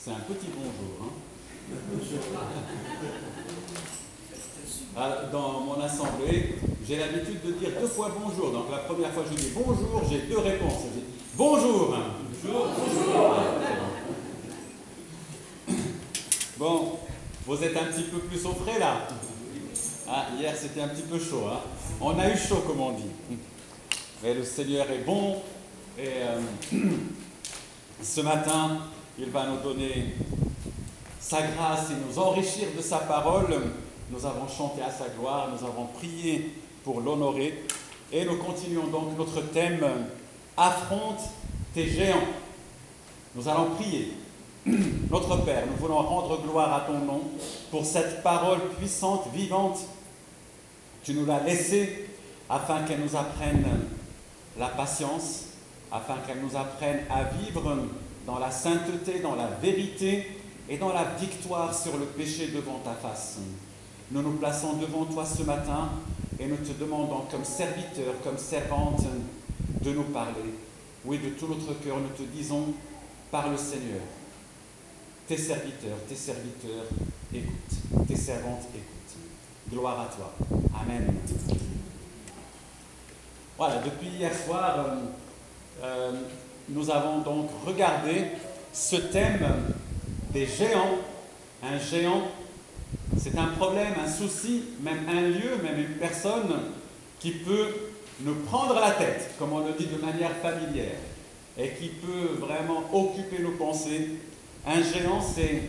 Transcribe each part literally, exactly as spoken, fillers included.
C'est un petit bonjour. Hein. Dans mon assemblée, j'ai l'habitude de dire deux fois bonjour. Donc la première fois je dis bonjour, j'ai deux réponses. Je dis bonjour. Bonjour. Bonjour. Bon, vous êtes un petit peu plus au frais là. Ah, hier c'était un petit peu chaud. Hein. On a eu chaud comme on dit. Mais le Seigneur est bon. Et euh, ce matin, il va nous donner sa grâce et nous enrichir de sa parole. Nous avons chanté à sa gloire, nous avons prié pour l'honorer. Et nous continuons donc notre thème « Affronte tes géants ». Nous allons prier. Notre Père, nous voulons rendre gloire à ton nom pour cette parole puissante, vivante. Tu nous l'as laissée afin qu'elle nous apprenne la patience, afin qu'elle nous apprenne à vivre dans la sainteté, dans la vérité et dans la victoire sur le péché devant ta face. Nous nous plaçons devant toi ce matin et nous te demandons comme serviteur, comme servante, de nous parler. Oui, de tout notre cœur, nous te disons, parle Seigneur. Tes serviteurs, tes serviteurs écoutent. Tes servantes écoutent. Gloire à toi. Amen. Voilà, depuis hier soir, euh, euh, nous avons donc regardé ce thème des géants. Un géant, c'est un problème, un souci, même un lieu, même une personne qui peut nous prendre la tête, comme on le dit de manière familière, et qui peut vraiment occuper nos pensées. Un géant, c'est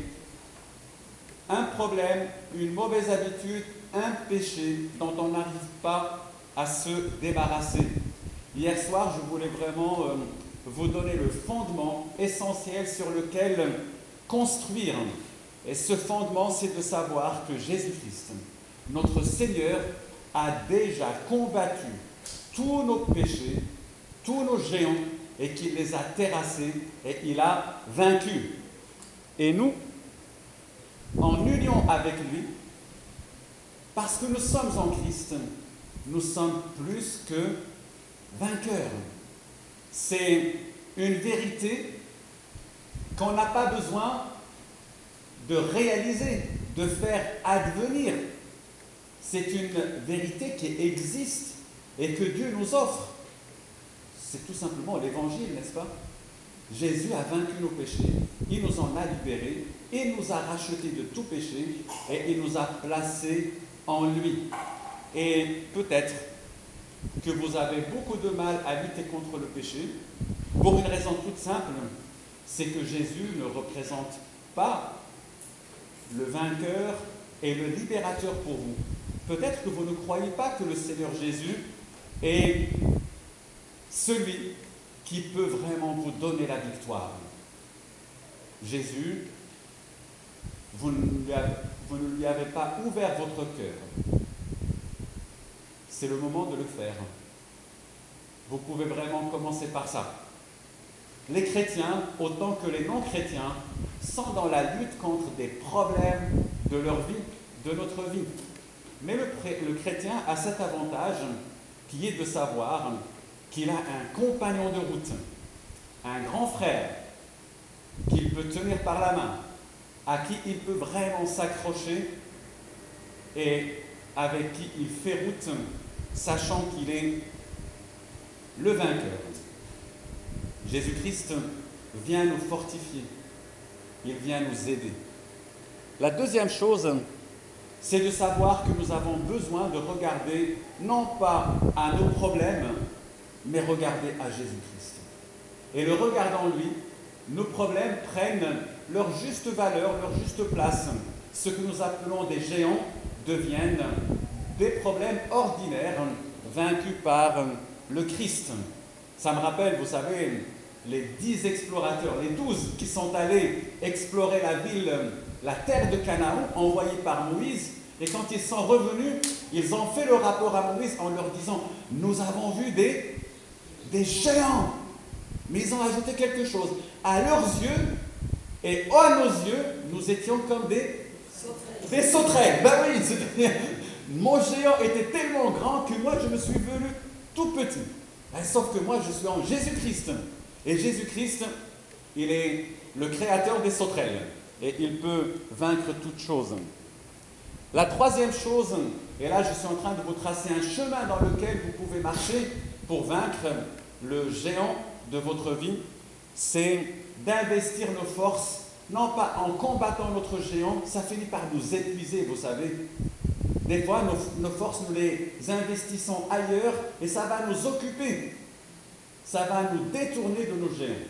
un problème, une mauvaise habitude, un péché dont on n'arrive pas à se débarrasser. Hier soir, je voulais vraiment euh, vous donner le fondement essentiel sur lequel construire. Et ce fondement, c'est de savoir que Jésus-Christ, notre Seigneur, a déjà combattu tous nos péchés, tous nos géants, et qu'il les a terrassés, et il a vaincu. Et nous, en union avec lui, parce que nous sommes en Christ, nous sommes plus que vainqueurs. C'est une vérité qu'on n'a pas besoin de réaliser, de faire advenir. C'est une vérité qui existe et que Dieu nous offre. C'est tout simplement l'évangile, n'est-ce pas? Jésus a vaincu nos péchés, il nous en a libérés, il nous a rachetés de tout péché et il nous a placés en lui. Et peut-être que vous avez beaucoup de mal à lutter contre le péché pour une raison toute simple, c'est que Jésus ne représente pas le vainqueur et le libérateur pour vous. Peut-être que vous ne croyez pas que le Seigneur Jésus est celui qui peut vraiment vous donner la victoire. Jésus, vous ne lui avez, vous ne lui avez pas ouvert votre cœur. C'est le moment de le faire. Vous pouvez vraiment commencer par ça. Les chrétiens, autant que les non-chrétiens, sont dans la lutte contre des problèmes de leur vie, de notre vie. Mais le, le chrétien a cet avantage qui est de savoir qu'il a un compagnon de route, un grand frère qu'il peut tenir par la main, à qui il peut vraiment s'accrocher et avec qui il fait route, sachant qu'il est le vainqueur. Jésus-Christ vient nous fortifier, il vient nous aider. La deuxième chose, c'est de savoir que nous avons besoin de regarder non pas à nos problèmes, mais regarder à Jésus-Christ. Et le regardant lui, nos problèmes prennent leur juste valeur, leur juste place. Ce que nous appelons des géants deviennent des problèmes ordinaires vaincus par le Christ. Ça me rappelle, vous savez, les dix explorateurs, les douze qui sont allés explorer la ville, la terre de Canaan, envoyés par Moïse. Et quand ils sont revenus, ils ont fait le rapport à Moïse en leur disant « Nous avons vu des, des géants !» Mais ils ont ajouté quelque chose. À leurs yeux et à nos yeux, nous étions comme des sauterelles. Des sauterelles. Ben oui, c'est... mon géant était tellement grand que moi, je me suis venu tout petit. Sauf que moi, je suis en Jésus-Christ. Et Jésus-Christ, il est le créateur des sauterelles et il peut vaincre toute chose. La troisième chose, et là je suis en train de vous tracer un chemin dans lequel vous pouvez marcher pour vaincre le géant de votre vie, c'est d'investir nos forces, non pas en combattant notre géant, ça finit par nous épuiser, vous savez. Des fois, nos, nos forces, nous les investissons ailleurs et ça va nous occuper. Ça va nous détourner de nos géants.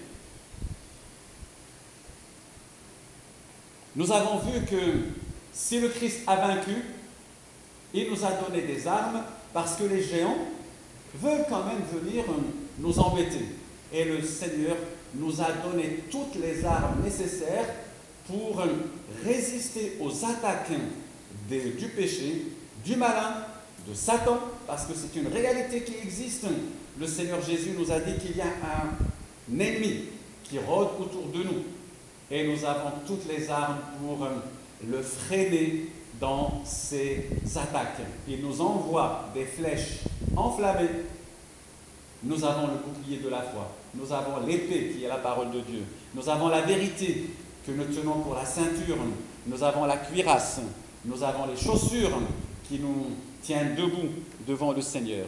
Nous avons vu que si le Christ a vaincu, il nous a donné des armes parce que les géants veulent quand même venir nous embêter. Et le Seigneur nous a donné toutes les armes nécessaires pour résister aux attaques des, du péché, du malin, de Satan, parce que c'est une réalité qui existe. Le Seigneur Jésus nous a dit qu'il y a un ennemi qui rôde autour de nous. Et nous avons toutes les armes pour le freiner dans ses attaques. Il nous envoie des flèches enflammées. Nous avons le bouclier de la foi. Nous avons l'épée qui est la parole de Dieu. Nous avons la vérité que nous tenons pour la ceinture. Nous avons la cuirasse. Nous avons les chaussures qui nous tiennent debout devant le Seigneur.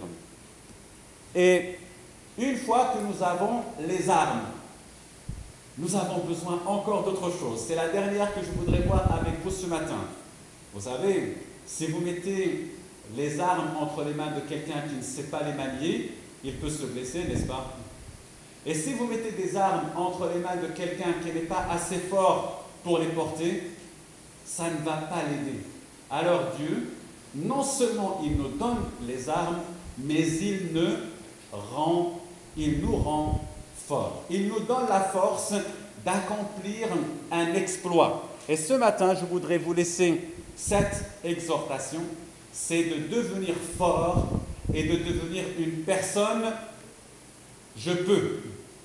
Et une fois que nous avons les armes, nous avons besoin encore d'autre chose. C'est la dernière que je voudrais voir avec vous ce matin. Vous savez, si vous mettez les armes entre les mains de quelqu'un qui ne sait pas les manier, il peut se blesser, n'est-ce pas? Et si vous mettez des armes entre les mains de quelqu'un qui n'est pas assez fort pour les porter, ça ne va pas l'aider. Alors Dieu, non seulement il nous donne les armes, mais il, ne rend, il nous rend forts. Il nous donne la force d'accomplir un exploit. Et ce matin, je voudrais vous laisser cette exhortation, c'est de devenir fort et de devenir une personne, je peux.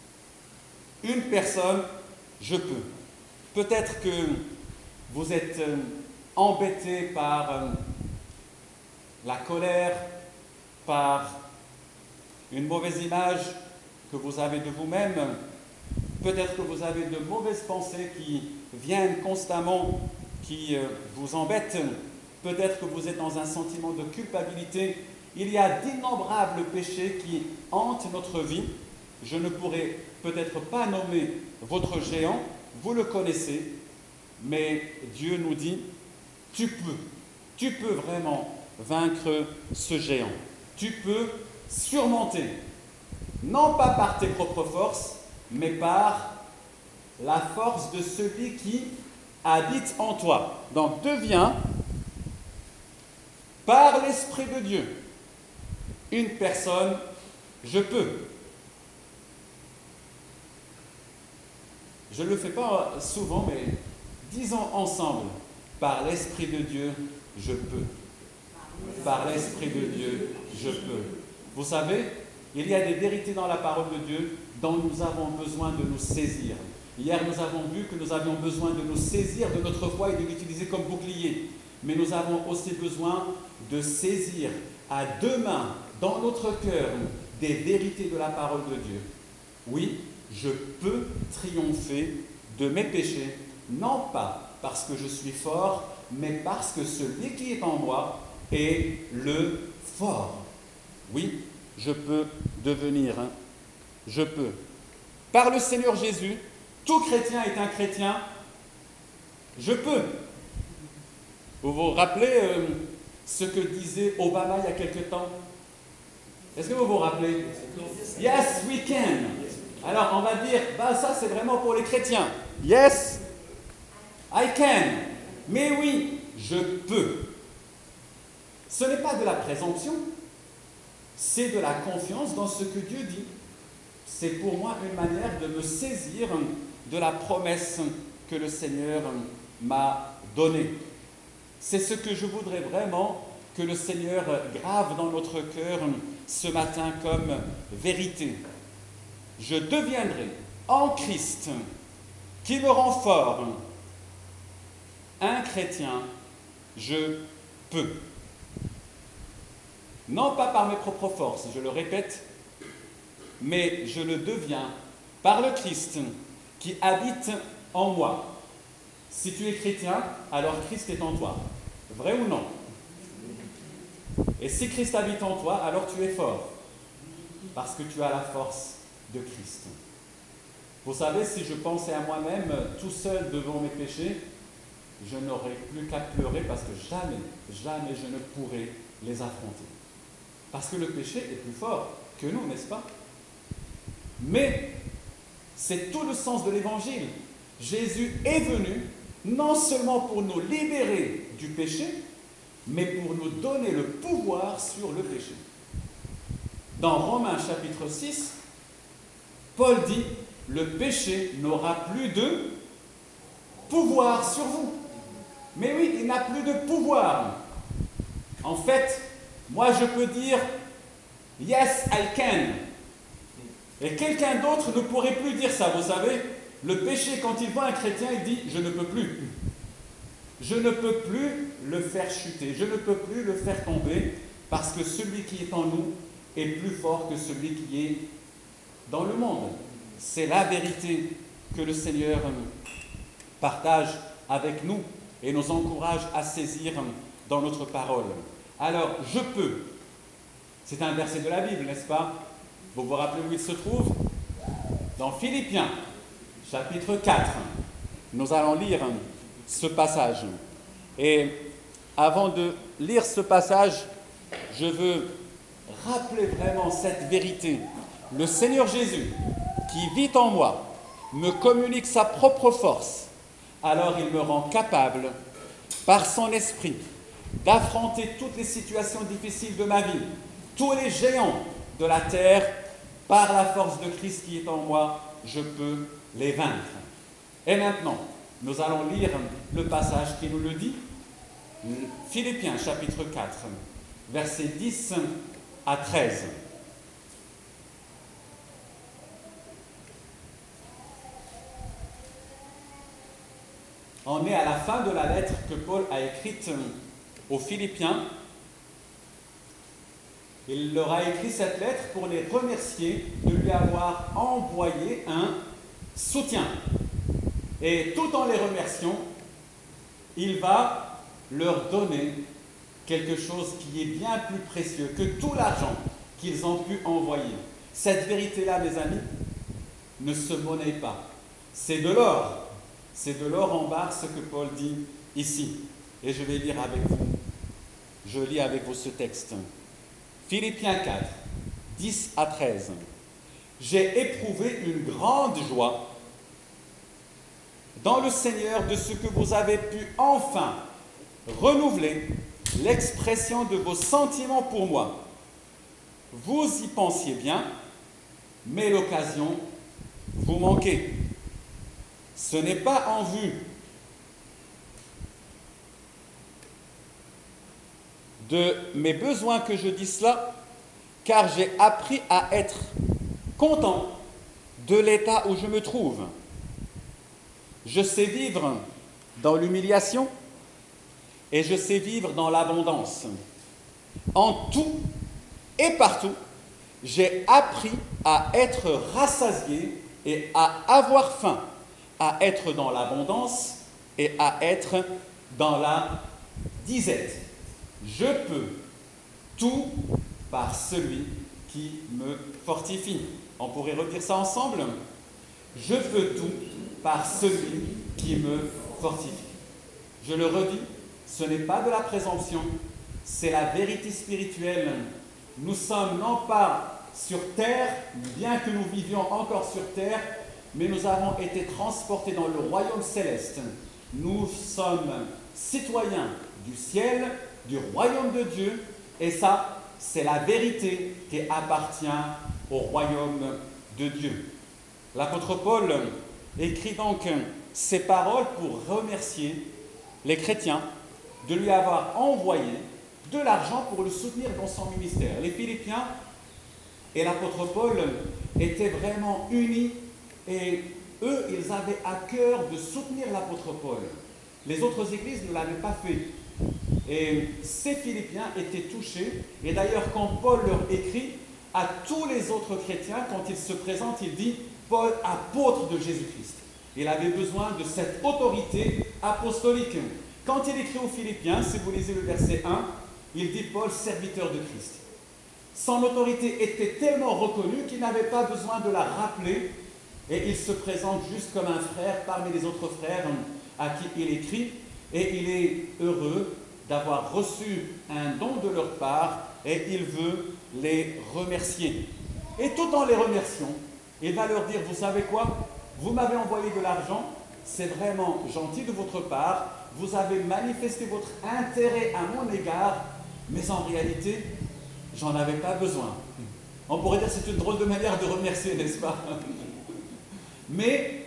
Une personne, je peux. Peut-être que vous êtes embêté par la colère, par une mauvaise image que vous avez de vous-même. Peut-être que vous avez de mauvaises pensées qui viennent constamment, qui vous embêtent. Peut-être que vous êtes dans un sentiment de culpabilité. Il y a d'innombrables péchés qui hantent notre vie. Je ne pourrais peut-être pas nommer votre géant, vous le connaissez, mais Dieu nous dit, tu peux, tu peux vraiment vaincre ce géant. Tu peux surmonter, non pas par tes propres forces, mais par la force de celui qui habite en toi. Donc deviens, par l'Esprit de Dieu, une personne, je peux. Je ne le fais pas souvent, mais disons ensemble, par l'Esprit de Dieu, je peux. Par l'Esprit de Dieu, je peux. Vous savez, il y a des vérités dans la parole de Dieu dont nous avons besoin de nous saisir. Hier, nous avons vu que nous avions besoin de nous saisir de notre foi et de l'utiliser comme bouclier. Mais nous avons aussi besoin de saisir à deux mains, dans notre cœur, des vérités de la parole de Dieu. Oui, je peux triompher de mes péchés, non pas parce que je suis fort, mais parce que celui qui est en moi est le fort. Oui, je peux devenir, hein, je peux. Par le Seigneur Jésus, tout chrétien est un chrétien, je peux. Vous vous rappelez euh, ce que disait Obama il y a quelque temps? Est-ce que vous vous rappelez? Yes, we can. Alors on va dire, bah, ça c'est vraiment pour les chrétiens. Yes, I can. Mais oui, je peux. Ce n'est pas de la présomption, c'est de la confiance dans ce que Dieu dit. C'est pour moi une manière de me saisir de la promesse que le Seigneur m'a donnée. C'est ce que je voudrais vraiment que le Seigneur grave dans notre cœur ce matin comme vérité. Je deviendrai en Christ, qui me rend fort, un chrétien, je peux. Non pas par mes propres forces, je le répète, mais je le deviens par le Christ qui habite en moi. Si tu es chrétien, alors Christ est en toi. Vrai ou non? Et si Christ habite en toi, alors tu es fort, parce que tu as la force de Christ. Vous savez, si je pensais à moi-même tout seul devant mes péchés, je n'aurais plus qu'à pleurer parce que jamais, jamais je ne pourrais les affronter. Parce que le péché est plus fort que nous, n'est-ce pas? Mais c'est tout le sens de l'Évangile. Jésus est venu non seulement pour nous libérer du péché, mais pour nous donner le pouvoir sur le péché. Dans Romains chapitre six, Paul dit « Le péché n'aura plus de pouvoir sur vous. » Mais oui, il n'a plus de pouvoir. En fait, moi je peux dire « Yes, I can ». Et quelqu'un d'autre ne pourrait plus dire ça, vous savez. Le péché, quand il voit un chrétien, il dit « Je ne peux plus ». Je ne peux plus le faire chuter, je ne peux plus le faire tomber, parce que celui qui est en nous est plus fort que celui qui est dans le monde. C'est la vérité que le Seigneur partage avec nous et nous encourage à saisir dans notre parole. Alors, je peux. C'est un verset de la Bible, n'est-ce pas? Vous vous rappelez où il se trouve? Dans Philippiens, chapitre quatre. Nous allons lire ce passage. Et avant de lire ce passage, je veux rappeler vraiment cette vérité. Le Seigneur Jésus, qui vit en moi, me communique sa propre force. Alors il me rend capable, par son esprit, d'affronter toutes les situations difficiles de ma vie, tous les géants de la terre. Par la force de Christ qui est en moi, je peux les vaincre. Et maintenant, nous allons lire le passage qui nous le dit. Philippiens chapitre quatre, versets dix à treize. On est à la fin de la lettre que Paul a écrite aux Philippiens. Il leur a écrit cette lettre pour les remercier de lui avoir envoyé un soutien. Et tout en les remerciant, il va leur donner quelque chose qui est bien plus précieux que tout l'argent qu'ils ont pu envoyer. Cette vérité-là, mes amis, ne se monnaie pas. C'est de l'or. C'est de l'or en barre, ce que Paul dit ici. Et je vais lire avec vous. Je lis avec vous ce texte. Philippiens quatre, dix à treize. J'ai éprouvé une grande joie dans le Seigneur de ce que vous avez pu enfin renouveler l'expression de vos sentiments pour moi. Vous y pensiez bien, mais l'occasion vous manquait. Ce n'est pas en vue de mes besoins que je dis cela, car j'ai appris à être content de l'état où je me trouve. Je sais vivre dans l'humiliation et je sais vivre dans l'abondance. En tout et partout, j'ai appris à être rassasié et à avoir faim, à être dans l'abondance et à être dans la disette. Je peux tout par celui qui me fortifie. On pourrait redire ça ensemble? Je peux tout par celui qui me fortifie. Je le redis, ce n'est pas de la présomption, c'est la vérité spirituelle. Nous sommes non pas sur terre, bien que nous vivions encore sur terre, mais nous avons été transportés dans le royaume céleste. Nous sommes citoyens du ciel, du royaume de Dieu, et ça, c'est la vérité qui appartient au royaume de Dieu. L'apôtre Paul écrit donc ces paroles pour remercier les chrétiens de lui avoir envoyé de l'argent pour le soutenir dans son ministère. Les Philippiens et l'apôtre Paul étaient vraiment unis et eux, ils avaient à cœur de soutenir l'apôtre Paul. Les autres églises ne l'avaient pas fait. Et ces Philippiens étaient touchés. Et d'ailleurs, quand Paul leur écrit, à tous les autres chrétiens, quand il se présente, il dit « Paul, apôtre de Jésus-Christ ». Il avait besoin de cette autorité apostolique. Quand il écrit aux Philippiens, si vous lisez le verset un, il dit Paul, serviteur de Christ. Son autorité était tellement reconnue qu'il n'avait pas besoin de la rappeler et il se présente juste comme un frère parmi les autres frères à qui il écrit et il est heureux d'avoir reçu un don de leur part et il veut les remercier. Et tout en les remerciant, il va leur dire, vous savez quoi? Vous m'avez envoyé de l'argent, c'est vraiment gentil de votre part, vous avez manifesté votre intérêt à mon égard, mais en réalité, j'en avais pas besoin. On pourrait dire que c'est une drôle de manière de remercier, n'est-ce pas? Mais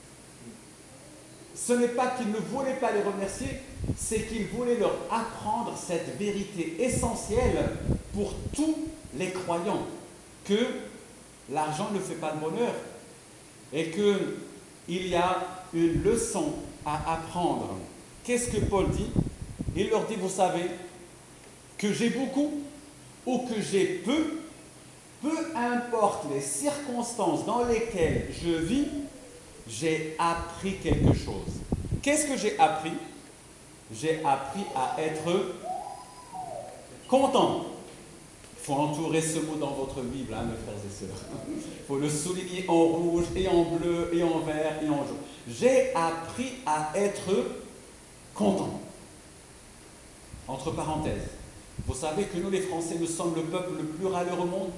ce n'est pas qu'il ne voulait pas les remercier, c'est qu'il voulait leur apprendre cette vérité essentielle pour tous les croyants, que l'argent ne fait pas le bonheur et qu'il y a une leçon à apprendre. Qu'est-ce que Paul dit? Il leur dit, vous savez, que j'ai beaucoup ou que j'ai peu, peu importe les circonstances dans lesquelles je vis, j'ai appris quelque chose. Qu'est-ce que j'ai appris? J'ai appris à être content. Il faut entourer ce mot dans votre Bible, hein, mes frères et sœurs. Il faut le souligner en rouge et en bleu et en vert et en jaune. J'ai appris à être content. Entre parenthèses, vous savez que nous les Français, nous sommes le peuple le plus râleur au monde.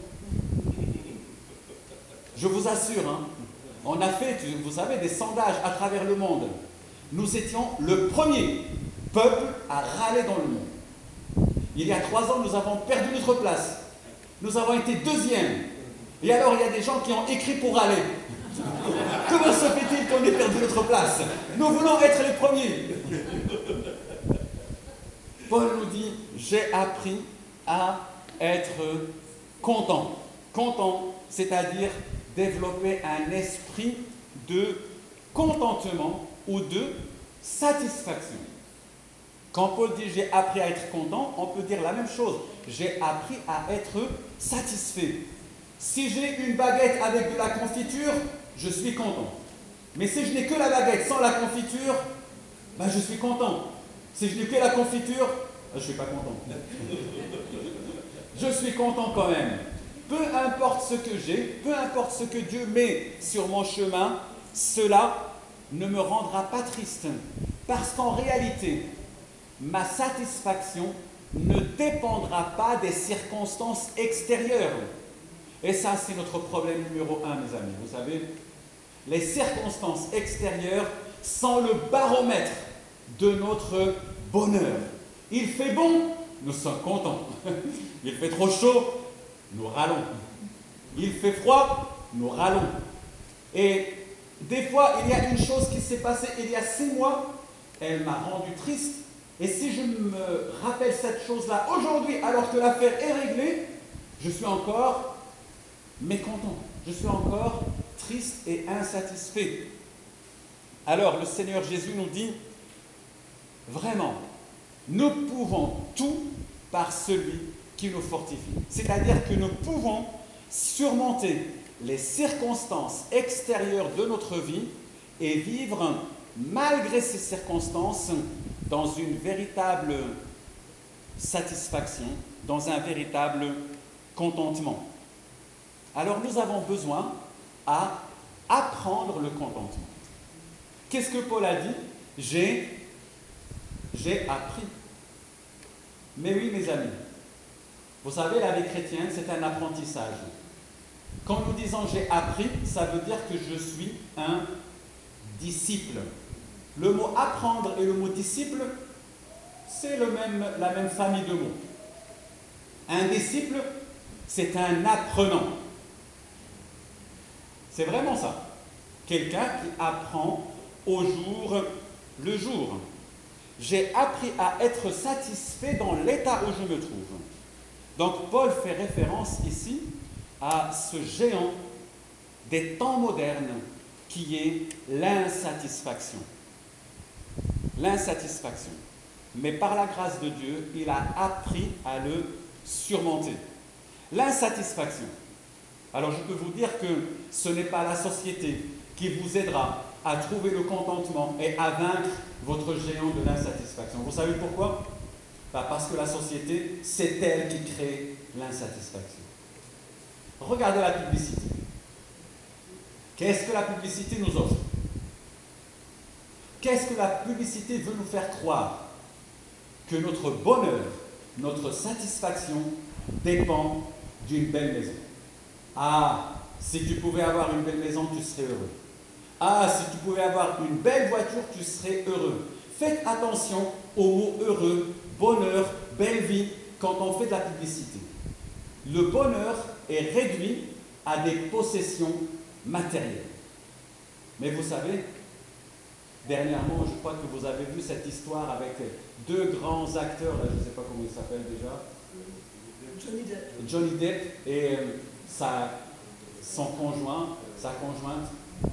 Je vous assure, hein, on a fait, vous savez, des sondages à travers le monde. Nous étions le premier peuple à râler dans le monde. Il y a trois ans, nous avons perdu notre place. Nous avons été deuxième. Et alors, il y a des gens qui ont écrit pour râler. Comment se fait-il qu'on ait perdu notre place? Nous voulons être les premiers. Paul nous dit, j'ai appris à être content. Content, c'est-à-dire développer un esprit de contentement ou de satisfaction. Quand Paul dit « j'ai appris à être content », on peut dire la même chose. J'ai appris à être satisfait. Si j'ai une baguette avec de la confiture, je suis content. Mais si je n'ai que la baguette sans la confiture, ben je suis content. Si je n'ai que la confiture, ben je ne suis pas content. Je suis content quand même. Peu importe ce que j'ai, peu importe ce que Dieu met sur mon chemin, cela ne me rendra pas triste. Parce qu'en réalité, ma satisfaction ne dépendra pas des circonstances extérieures. Et ça, c'est notre problème numéro un, mes amis. Vous savez, les circonstances extérieures sont le baromètre de notre bonheur. Il fait bon, nous sommes contents. Il fait trop chaud, nous râlons. Il fait froid, nous râlons. Et des fois, il y a une chose qui s'est passée il y a six mois, elle m'a rendu triste. Et si je me rappelle cette chose-là aujourd'hui, alors que l'affaire est réglée, je suis encore mécontent. Je suis encore triste et insatisfait. Alors, le Seigneur Jésus nous dit, vraiment, nous pouvons tout par celui qui nous fortifie. C'est-à-dire que nous pouvons surmonter les circonstances extérieures de notre vie et vivre, malgré ces circonstances, dans une véritable satisfaction, dans un véritable contentement. Alors nous avons besoin à apprendre le contentement. Qu'est-ce que Paul a dit? J'ai, j'ai appris. Mais oui, mes amis, vous savez, la vie chrétienne, c'est un apprentissage. Quand nous disons j'ai appris, ça veut dire que je suis un disciple. Le mot apprendre et le mot disciple, c'est le même, la même famille de mots. Un disciple, c'est un apprenant. C'est vraiment ça. Quelqu'un qui apprend au jour le jour. J'ai appris à être satisfait dans l'état où je me trouve. Donc Paul fait référence ici à ce géant des temps modernes qui est l'insatisfaction. L'insatisfaction. Mais par la grâce de Dieu, il a appris à le surmonter. L'insatisfaction. Alors je peux vous dire que ce n'est pas la société qui vous aidera à trouver le contentement et à vaincre votre géant de l'insatisfaction. Vous savez pourquoi? Bah parce que la société, c'est elle qui crée l'insatisfaction. Regardez la publicité. Qu'est-ce que la publicité nous offre? Qu'est-ce que la publicité veut nous faire croire? Que notre bonheur, notre satisfaction dépend d'une belle maison. Ah, si tu pouvais avoir une belle maison, tu serais heureux. Ah, si tu pouvais avoir une belle voiture, tu serais heureux. Faites attention aux mots heureux, bonheur, belle vie quand on fait de la publicité. Le bonheur est réduit à des possessions matérielles. Mais vous savez, dernièrement, je crois que vous avez vu cette histoire avec deux grands acteurs, là, je ne sais pas comment ils s'appellent déjà. Johnny Depp. Johnny Depp et euh, sa, son conjoint, sa conjointe.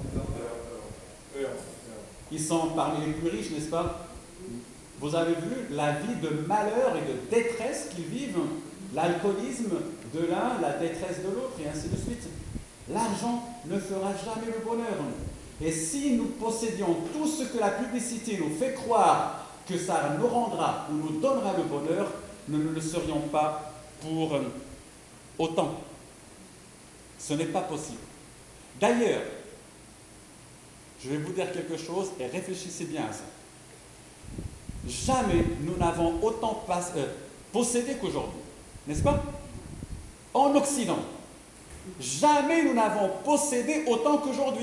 Ils sont parmi les plus riches, n'est-ce pas? Vous avez vu la vie de malheur et de détresse qu'ils vivent, l'alcoolisme de l'un, la détresse de l'autre, et ainsi de suite. L'argent ne fera jamais le bonheur. Et si nous possédions tout ce que la publicité nous fait croire que ça nous rendra ou nous donnera le bonheur, nous ne le serions pas pour autant. Ce n'est pas possible. D'ailleurs, je vais vous dire quelque chose et réfléchissez bien à ça. Jamais nous n'avons autant pas, euh, possédé qu'aujourd'hui, n'est-ce pas? En Occident, jamais nous n'avons possédé autant qu'aujourd'hui.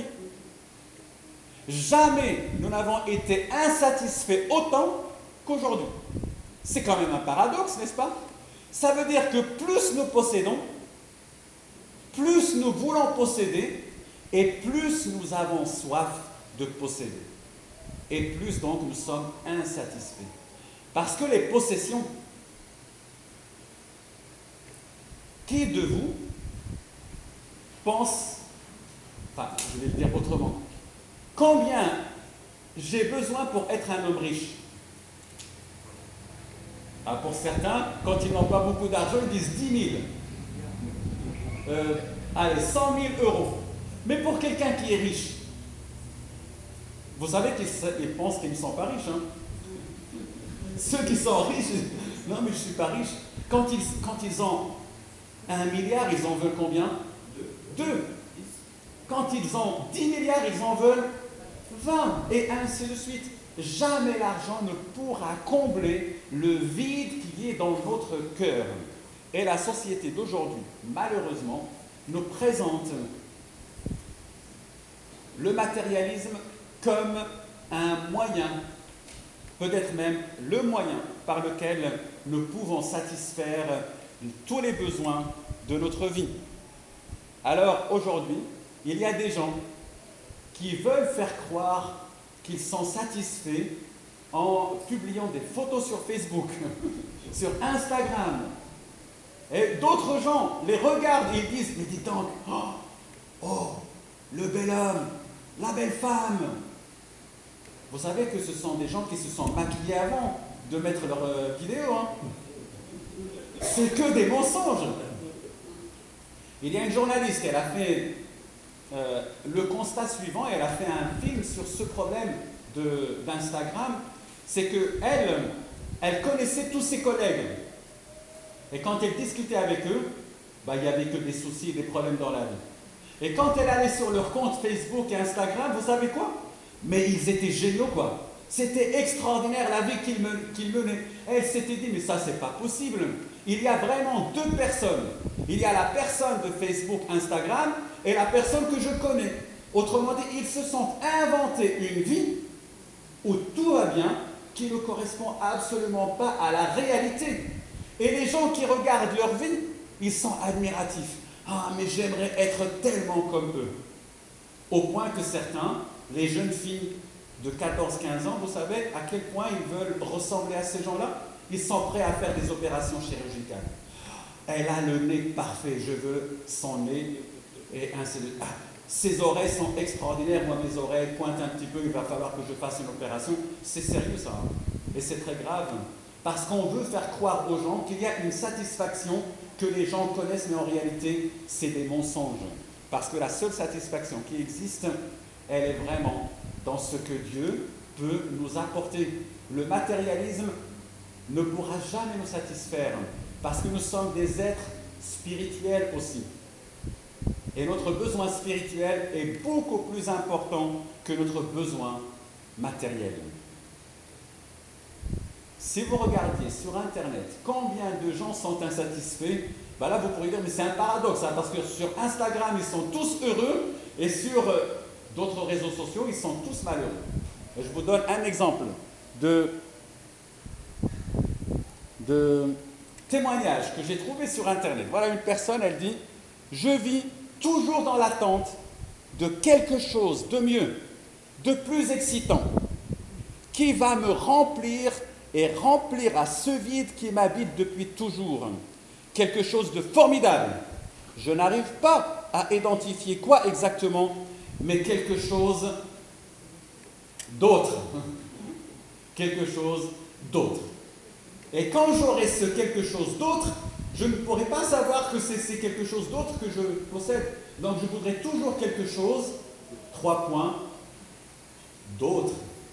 Jamais nous n'avons été insatisfaits autant qu'aujourd'hui. C'est quand même un paradoxe, n'est-ce pas? Ça veut dire que plus nous possédons, plus nous voulons posséder, et plus nous avons soif de posséder. Et plus donc nous sommes insatisfaits. Parce que les possessions, qui de vous pense, enfin je vais le dire autrement, combien j'ai besoin pour être un homme riche? Ah, pour certains, quand ils n'ont pas beaucoup d'argent, ils disent dix mille. Euh, allez, cent mille euros. Mais pour quelqu'un qui est riche, vous savez qu'ils pensent qu'ils ne sont pas riches. Hein? Ceux qui sont riches, non mais je ne suis pas riche. Quand ils, quand ils ont un milliard, ils en veulent combien? Deux. Quand ils ont dix milliards, ils en veulent vingt. Et ainsi de suite. Jamais l'argent ne pourra combler le vide qui est dans notre cœur. Et la société d'aujourd'hui, malheureusement, nous présente le matérialisme comme un moyen, peut-être même le moyen par lequel nous pouvons satisfaire tous les besoins de notre vie. Alors aujourd'hui, il y a des gens qui veulent faire croire qu'ils sont satisfaits en publiant des photos sur Facebook, sur Instagram. Et d'autres gens les regardent et ils disent, mais dis donc, oh, oh, le bel homme, la belle femme. Vous savez que ce sont des gens qui se sont maquillés avant de mettre leur euh, vidéo. Hein. C'est que des mensonges. Il y a une journaliste, elle a fait euh, le constat suivant, elle a fait un film sur ce problème de, d'Instagram, c'est qu'elle, elle connaissait tous ses collègues. Et quand elle discutait avec eux, bah, il n'y avait que des soucis et des problèmes dans la vie. Et quand elle allait sur leur compte Facebook et Instagram, vous savez quoi? Mais ils étaient géniaux, quoi. C'était extraordinaire la vie qu'ils, men- qu'ils menaient. Elle s'était dit, mais ça, c'est pas possible. Il y a vraiment deux personnes. Il y a la personne de Facebook, Instagram, et la personne que je connais. Autrement dit, ils se sont inventés une vie où tout va bien, qui ne correspond absolument pas à la réalité. Et les gens qui regardent leur vie, ils sont admiratifs. Ah, mais j'aimerais être tellement comme eux. Au point que certains, les jeunes filles de quatorze quinze ans, vous savez à quel point ils veulent ressembler à ces gens-là? Ils sont prêts à faire des opérations chirurgicales. Elle a le nez parfait, je veux son nez, et ainsi de suite. Ah, ses oreilles sont extraordinaires, moi mes oreilles pointent un petit peu, il va falloir que je fasse une opération. C'est sérieux ça, hein? Et c'est très grave, parce qu'on veut faire croire aux gens qu'il y a une satisfaction que les gens connaissent, mais en réalité, c'est des mensonges. Parce que la seule satisfaction qui existe, elle est vraiment dans ce que Dieu peut nous apporter. Le matérialisme ne pourra jamais nous satisfaire parce que nous sommes des êtres spirituels aussi. Et notre besoin spirituel est beaucoup plus important que notre besoin matériel. Si vous regardiez sur Internet combien de gens sont insatisfaits, ben là vous pourriez dire mais c'est un paradoxe, hein, parce que sur Instagram ils sont tous heureux et sur euh, d'autres réseaux sociaux ils sont tous malheureux. Et je vous donne un exemple de, de témoignage que j'ai trouvé sur Internet. Voilà une personne, elle dit « Je vis toujours dans l'attente de quelque chose de mieux, de plus excitant, qui va me remplir et remplir à ce vide qui m'habite depuis toujours. Quelque chose de formidable. Je n'arrive pas à identifier quoi exactement, mais quelque chose d'autre. Quelque chose d'autre. Et quand j'aurai ce quelque chose d'autre, je ne pourrai pas savoir que c'est, c'est quelque chose d'autre que je possède. Donc je voudrais toujours quelque chose, trois points, d'autre.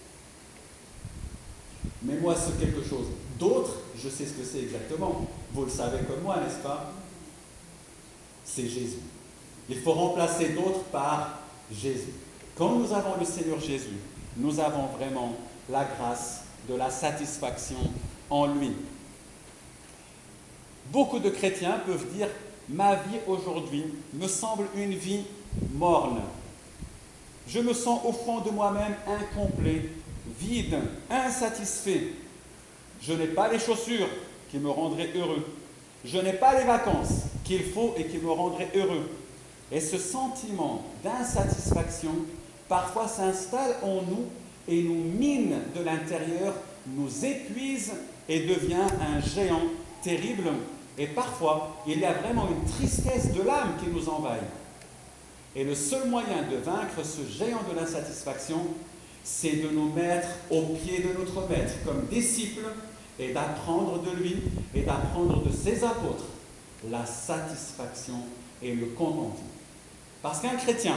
Mais moi, ce quelque chose d'autre, je sais ce que c'est exactement. Vous le savez comme moi, n'est-ce pas? C'est Jésus. Il faut remplacer d'autre par Jésus. Quand nous avons le Seigneur Jésus, nous avons vraiment la grâce de la satisfaction en lui. Beaucoup de chrétiens peuvent dire « Ma vie aujourd'hui me semble une vie morne. Je me sens au fond de moi-même incomplet, vide, insatisfait. Je n'ai pas les chaussures qui me rendraient heureux. Je n'ai pas les vacances qu'il faut et qui me rendraient heureux. » Et ce sentiment d'insatisfaction parfois s'installe en nous et nous mine de l'intérieur, nous épuise et devient un géant terrible. Et parfois, il y a vraiment une tristesse de l'âme qui nous envahit. Et le seul moyen de vaincre ce géant de l'insatisfaction, c'est de nous mettre au pied de notre Maître comme disciples et d'apprendre de lui et d'apprendre de ses apôtres la satisfaction et le contentement. Parce qu'un chrétien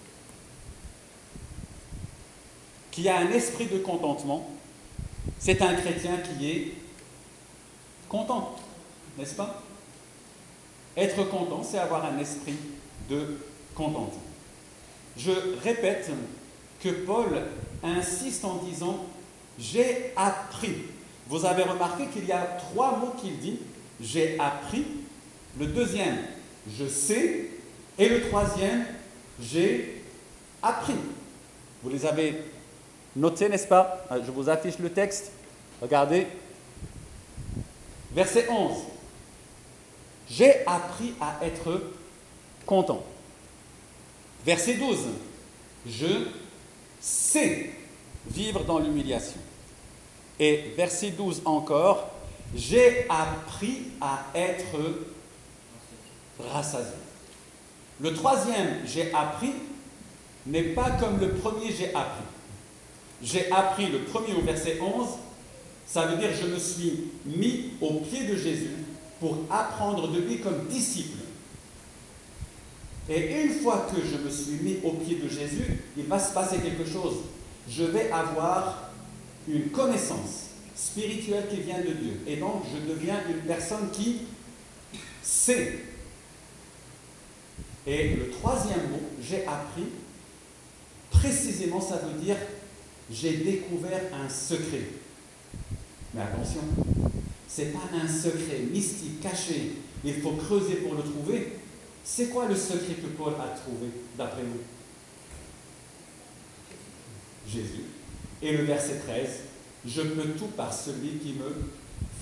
qui a un esprit de contentement, c'est un chrétien qui est content, n'est-ce pas? Être content, c'est avoir un esprit de contentement. Je répète que Paul insiste en disant « j'ai appris ». Vous avez remarqué qu'il y a trois mots qu'il dit « j'ai appris », le deuxième « je sais » et le troisième « j'ai appris ». Vous les avez notés, n'est-ce pas? Je vous affiche le texte. Regardez. Verset onze. « J'ai appris à être content ». Verset douze. « Je sais vivre dans l'humiliation ». Et verset douze encore, « J'ai appris à être rassasié ». Le troisième « j'ai appris » n'est pas comme le premier « j'ai appris ». J'ai appris le premier au verset onze, ça veut dire « je me suis mis au pied de Jésus pour apprendre de lui comme disciple ». Et une fois que je me suis mis au pied de Jésus, il va se passer quelque chose. Je vais avoir une connaissance spirituelle qui vient de Dieu. Et donc, je deviens une personne qui sait. Et le troisième mot, j'ai appris, précisément, ça veut dire j'ai découvert un secret. Mais attention, ce n'est pas un secret mystique, caché. Il faut creuser pour le trouver. C'est quoi le secret que Paul a trouvé, d'après vous? Jésus. Et le verset treize, « Je peux tout par celui qui me fortifie ».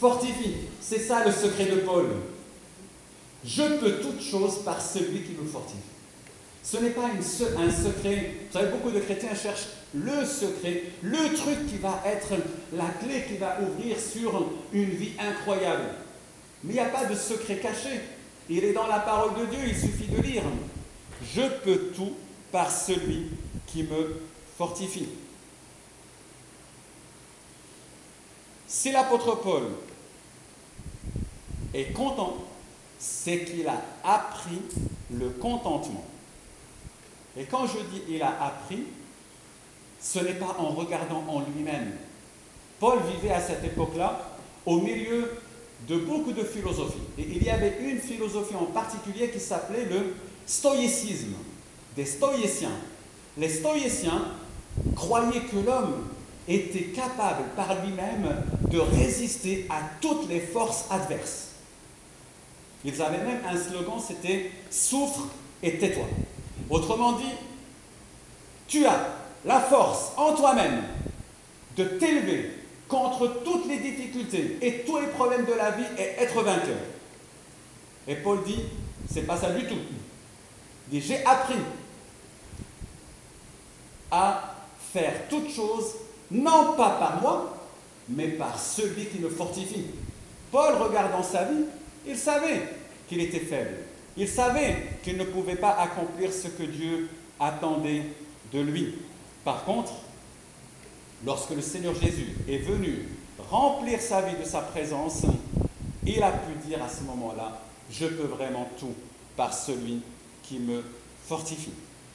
C'est ça le secret de Paul. Je peux toutes choses par celui qui me fortifie. Ce n'est pas une, un secret. Vous savez, beaucoup de chrétiens cherchent le secret, le truc qui va être la clé qui va ouvrir sur une vie incroyable. Mais il n'y a pas de secret caché. Il est dans la parole de Dieu, il suffit de lire. Je peux tout par celui qui me fortifie. Si l'apôtre Paul est content, c'est qu'il a appris le contentement. Et quand je dis il a appris, ce n'est pas en regardant en lui-même. Paul vivait à cette époque-là au milieu de beaucoup de philosophies. Et il y avait une philosophie en particulier qui s'appelait le stoïcisme, des stoïciens. Les stoïciens croyaient que l'homme était capable par lui-même de résister à toutes les forces adverses. Ils avaient même un slogan, c'était « souffre et tais-toi ». Autrement dit, tu as la force en toi-même de t'élever contre toutes les difficultés et tous les problèmes de la vie et être vainqueur. Et Paul dit, c'est pas ça du tout. Il dit, j'ai appris à faire toutes choses, non pas par moi, mais par celui qui me fortifie. Paul, regardant sa vie, il savait qu'il était faible. Il savait qu'il ne pouvait pas accomplir ce que Dieu attendait de lui. Par contre, lorsque le Seigneur Jésus est venu remplir sa vie de sa présence, il a pu dire à ce moment-là, je peux vraiment tout par celui qui me fortifie.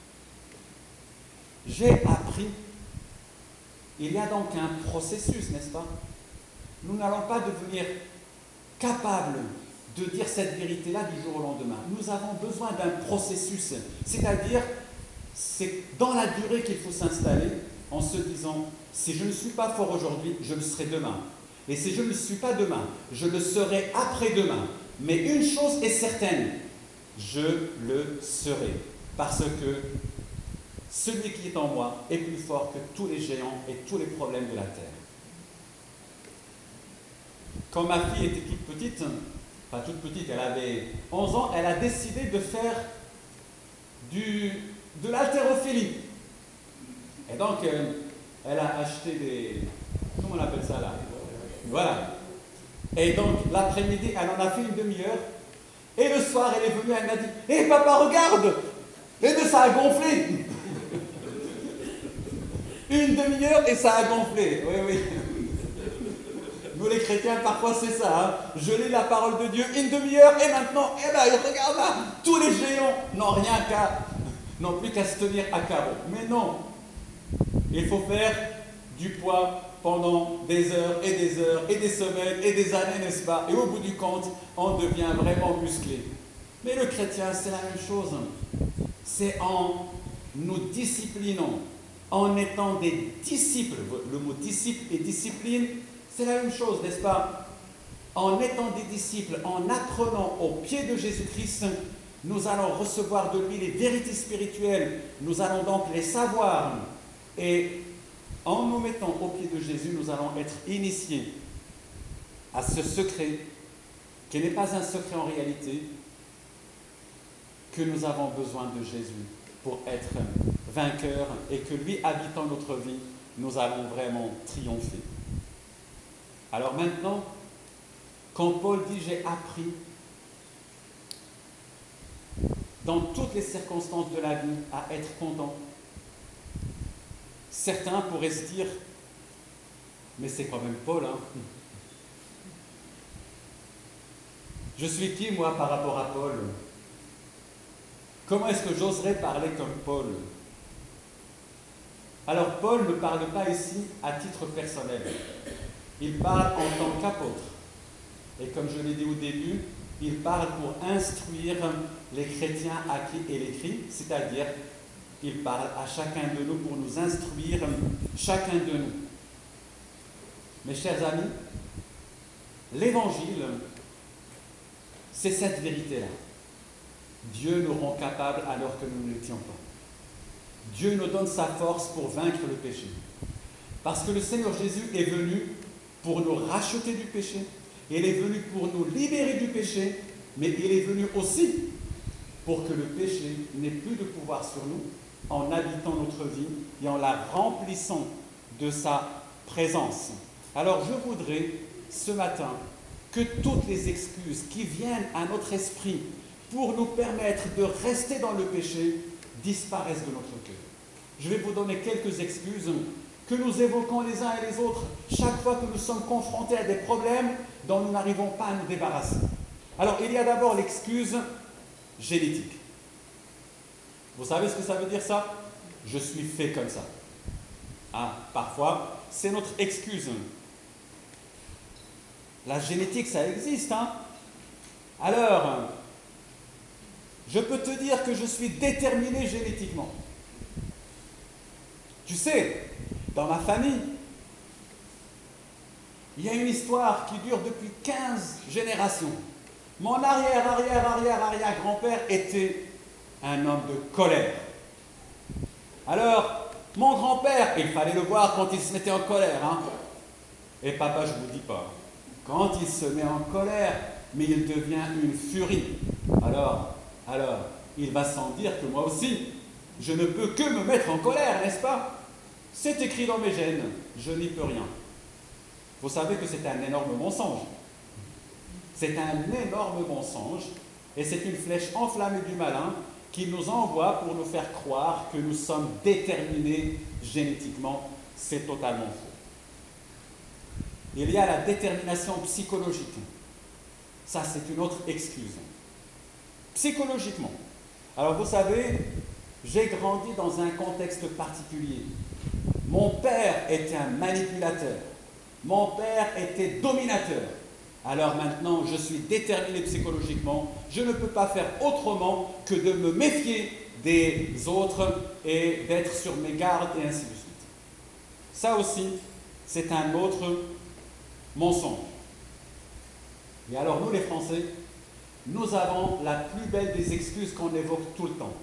J'ai appris. Il y a donc un processus, n'est-ce pas? Nous n'allons pas devenir capables de dire cette vérité-là du jour au lendemain. Nous avons besoin d'un processus, c'est-à-dire c'est dans la durée qu'il faut s'installer en se disant, si je ne suis pas fort aujourd'hui, je le serai demain. Et si je ne le suis pas demain, je le serai après-demain. Mais une chose est certaine, je le serai. Parce que celui qui est en moi est plus fort que tous les géants et tous les problèmes de la terre. Quand ma fille était toute petite, enfin toute petite, elle avait onze ans, elle a décidé de faire du, de l'haltérophilie. Et donc, euh, elle a acheté des... Comment on appelle ça là? Voilà. Et donc, l'après-midi, elle en a fait une demi-heure. Et le soir, elle est venue, elle m'a dit, hé hey, papa, regarde! Et bien, ça a gonflé! Une demi-heure et ça a gonflé. Oui, oui. Nous, les chrétiens, parfois, c'est ça. Hein. Je lis la parole de Dieu une demi-heure et maintenant, eh ben, regarde là, tous les géants n'ont rien qu'à, n'ont plus qu'à se tenir à carreau. Mais non. Il faut faire du poids pendant des heures et des heures et des semaines et des années, n'est-ce pas? Et au bout du compte, on devient vraiment musclé. Mais le chrétien, c'est la même chose. C'est en nous disciplinant, en étant des disciples. Le mot disciple et discipline, c'est la même chose, n'est-ce pas? En étant des disciples, en apprenant au pied de Jésus-Christ, nous allons recevoir de lui les vérités spirituelles. Nous allons donc les savoir. Et en nous mettant au pied de Jésus, nous allons être initiés à ce secret, qui n'est pas un secret en réalité, que nous avons besoin de Jésus pour être vainqueurs et que lui habitant notre vie, nous allons vraiment triompher. Alors maintenant, quand Paul dit « j'ai appris », dans toutes les circonstances de la vie, à être content, certains pourraient se dire « mais c'est quand même Paul, hein !» Je suis qui, moi, par rapport à Paul? Comment est-ce que j'oserais parler comme Paul? Alors, Paul ne parle pas ici à titre personnel. Il parle en tant qu'apôtre. Et comme je l'ai dit au début, il parle pour instruire les chrétiens à qui il écrit, c'est-à-dire, il parle à chacun de nous pour nous instruire, chacun de nous. Mes chers amis, l'Évangile, c'est cette vérité-là. Dieu nous rend capables alors que nous ne l'étions pas. Dieu nous donne sa force pour vaincre le péché. Parce que le Seigneur Jésus est venu pour nous racheter du péché. Il est venu pour nous libérer du péché, mais il est venu aussi pour que le péché n'ait plus de pouvoir sur nous en habitant notre vie et en la remplissant de sa présence. Alors je voudrais ce matin que toutes les excuses qui viennent à notre esprit pour nous permettre de rester dans le péché disparaissent de notre cœur. Je vais vous donner quelques excuses que nous évoquons les uns et les autres chaque fois que nous sommes confrontés à des problèmes dont nous n'arrivons pas à nous débarrasser. Alors, il y a d'abord l'excuse génétique. Vous savez ce que ça veut dire ça? Je suis fait comme ça. Ah, parfois, c'est notre excuse. La génétique, ça existe, hein? Alors, je peux te dire que je suis déterminé génétiquement. Tu sais, dans ma famille, il y a une histoire qui dure depuis quinze générations. Mon arrière, arrière, arrière, arrière grand-père était un homme de colère. Alors, mon grand-père, il fallait le voir quand il se mettait en colère, hein. Et papa, je ne vous dis pas, quand il se met en colère, mais il devient une furie. Alors, alors, il va sans dire que moi aussi, je ne peux que me mettre en colère, n'est-ce pas? C'est écrit dans mes gènes, je n'y peux rien. Vous savez que c'est un énorme mensonge. C'est un énorme mensonge, et c'est une flèche enflammée du malin qui nous envoie pour nous faire croire que nous sommes déterminés génétiquement. C'est totalement faux. Il y a la détermination psychologique. Ça, c'est une autre excuse. Psychologiquement. Alors, vous savez, j'ai grandi dans un contexte particulier. Mon père était un manipulateur. Mon père était dominateur. Alors maintenant, je suis déterminé psychologiquement. Je ne peux pas faire autrement que de me méfier des autres et d'être sur mes gardes et ainsi de suite. Ça aussi, c'est un autre mensonge. Et alors nous, les Français, nous avons la plus belle des excuses qu'on évoque tout le temps.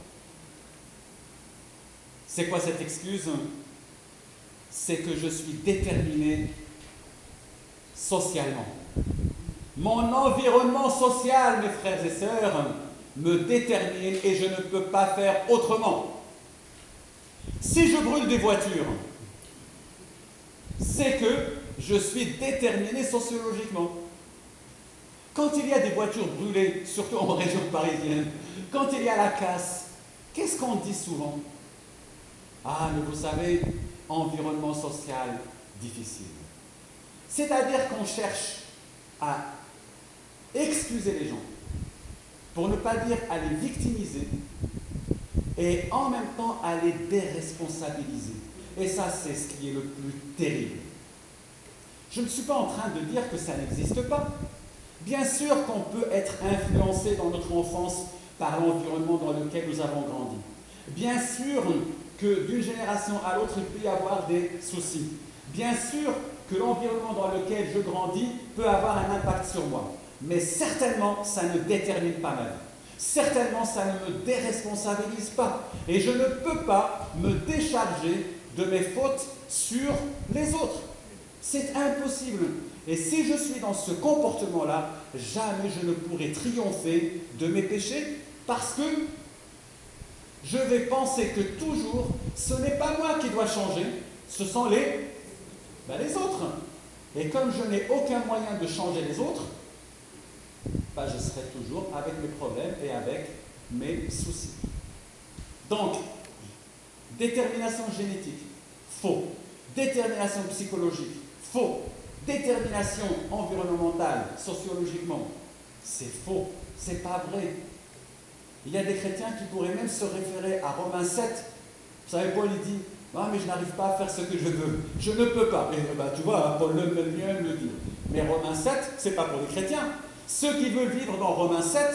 C'est quoi cette excuse? C'est que je suis déterminé socialement. Mon environnement social, mes frères et sœurs, me détermine et je ne peux pas faire autrement. Si je brûle des voitures, c'est que je suis déterminé sociologiquement. Quand il y a des voitures brûlées, surtout en région parisienne, quand il y a la casse, qu'est-ce qu'on dit souvent? Ah, mais vous savez, environnement social difficile. C'est-à-dire qu'on cherche à excuser les gens, pour ne pas dire à les victimiser, et en même temps à les déresponsabiliser. Et ça, c'est ce qui est le plus terrible. Je ne suis pas en train de dire que ça n'existe pas. Bien sûr qu'on peut être influencé dans notre enfance par l'environnement dans lequel nous avons grandi. Bien sûr que d'une génération à l'autre, il peut y avoir des soucis. Bien sûr que l'environnement dans lequel je grandis peut avoir un impact sur moi. Mais certainement, ça ne détermine pas ma vie. Certainement, ça ne me déresponsabilise pas. Et je ne peux pas me décharger de mes fautes sur les autres. C'est impossible. Et si je suis dans ce comportement-là, jamais je ne pourrai triompher de mes péchés parce que je vais penser que toujours, ce n'est pas moi qui dois changer, ce sont les, ben les autres. Et comme je n'ai aucun moyen de changer les autres, ben je serai toujours avec mes problèmes et avec mes soucis. Donc, détermination génétique, faux. Détermination psychologique, faux. Détermination environnementale, sociologiquement, c'est faux, c'est pas vrai. Il y a des chrétiens qui pourraient même se référer à Romains sept. Vous savez, Paul il dit, ah, mais je n'arrive pas à faire ce que je veux, je ne peux pas. Et ben, tu vois, Paul lui-même le dit. Mais Romains sept, c'est pas pour les chrétiens. Ceux qui veulent vivre dans Romains sept,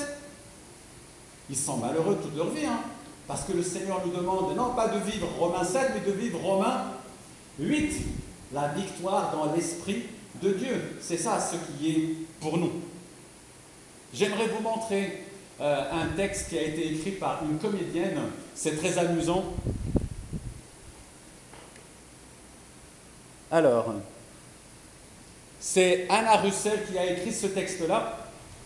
ils sont malheureux toute leur vie, hein, parce que le Seigneur nous demande non pas de vivre Romains sept, mais de vivre Romains huit, la victoire dans l'esprit de Dieu. C'est ça ce qui est pour nous. J'aimerais vous montrer euh, un texte qui a été écrit par une comédienne. C'est très amusant. Alors, c'est Anna Russell qui a écrit ce texte-là.